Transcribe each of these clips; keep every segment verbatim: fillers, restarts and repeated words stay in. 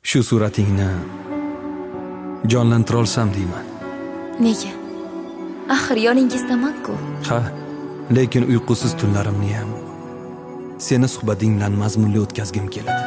Shu suratingni jonlantira olsam deyman. Nega? Axir yoningizdaman-ku. Ha, lekin uyqusiz tunlarimni ham seni suhbating bilan mazmunli o'tkazgim keladi.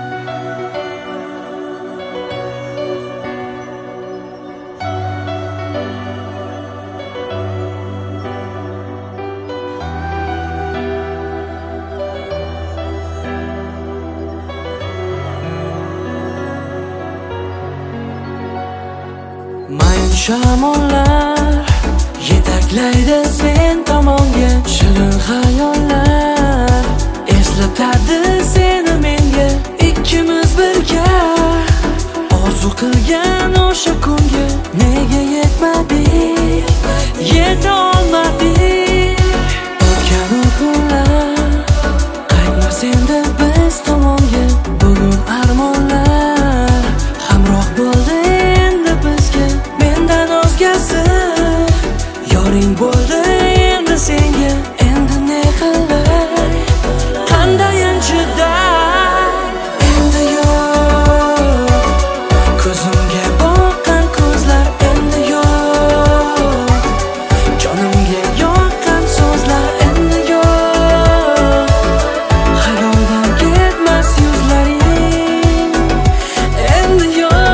Mayin shamollar yetaklaydi sen tomonga, shirin xayollar eslatadi seni menga. Ikkimiz birga orzu qilgan o'sha kunga nega yetmadik, yeta olmadik. O'tgan kunlar qaytmas endi biz tomonga, bugun armonlar hamroh bo'ldi endi bizga. Mendan o'zgasi yoring bo'ldi endi senga. Endi ne qilay, qandayin chiday, endi yo'q ko'zimga boqqan ko'zlar, endi yo'q jonimga yoqqan so'zlar, endi yo'q xayoldan ketmas yuzlaring, endi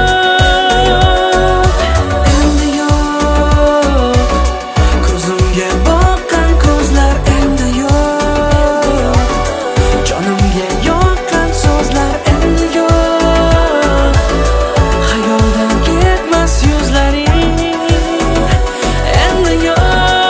yo'q, endi yo'q ko'zimga boqqan ko'zlar, endi yo'q jonimga yoqqan so'zlar, endi yo'q xayoldan ketmas yuzlaring, endi yo'q.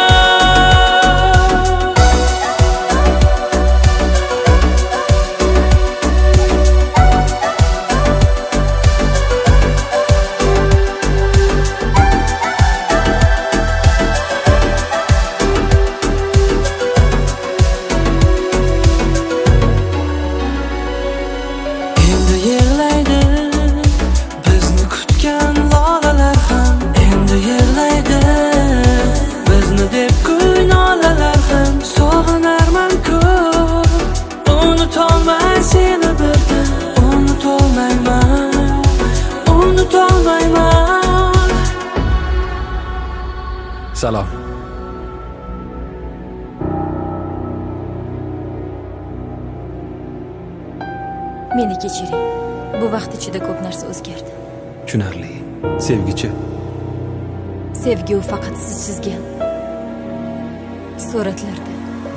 Endi yig'laydi bizni kutgan lolalar ham, endi yig'laydi bizni deb kuynolalar ham. Sog'inarman ko'p, unutolmay seni birdan, unutolmayman, unutolmayman. Salom. Meni kechiring. Bu vaqt ichida ko'p narsa o'zgardi. Tushunarli. Sevgichi. Sevgi u faqat siz chizgan suratlarda.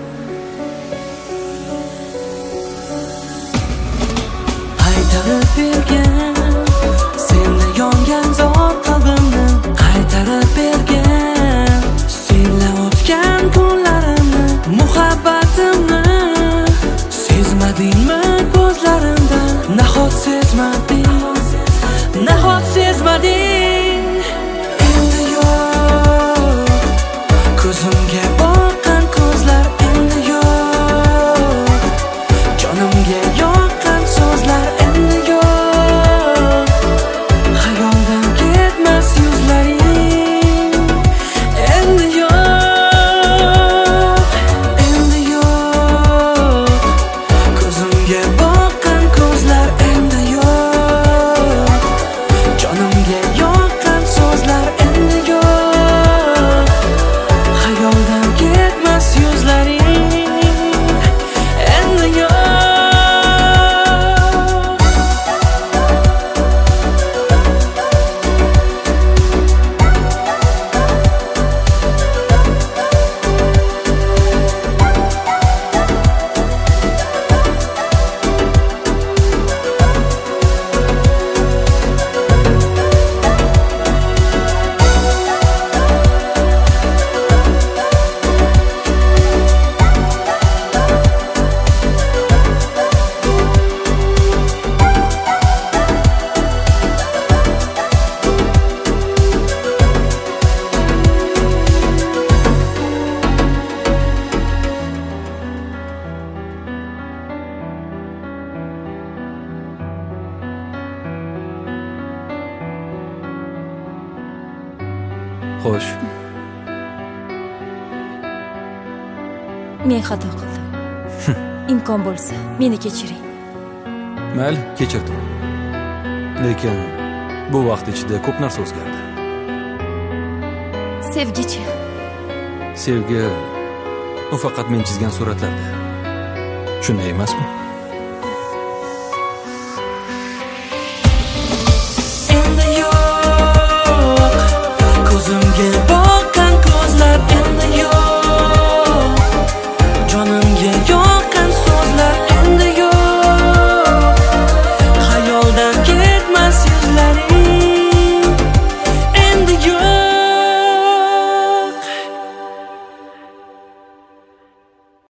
Qaytarib bergan senga yongan zor qalbimni, qaytarib bergan senga o'tgan kunlarimni, muhabbatimni sezmadingmi ko'zlarimda? Nahot sezmading, nahot sezmading, endi yo'q ko'zimga boqqan ko'zlar, endi yo'q jonimga yoqqan so'zlar, endi yo'q xayoldan ketmas yuzlaring, endi yo'q, endi yo'q ko'zimga boqqan ko'zlar, endi yo'q jonimga yoqqan so'zlar, endi yo'q xayoldan ketmas yuzlaring, endi yo'q. Xo'sh. Men xato qildim. Imkon bo'lsa, meni kechiring. Mayli, kechirdim. Lekin bu vaqt ichida ko'p narsa o'zgardi. Sevgichi. Sevgi u faqat men chizgan suratlarda. Shunday emasmi?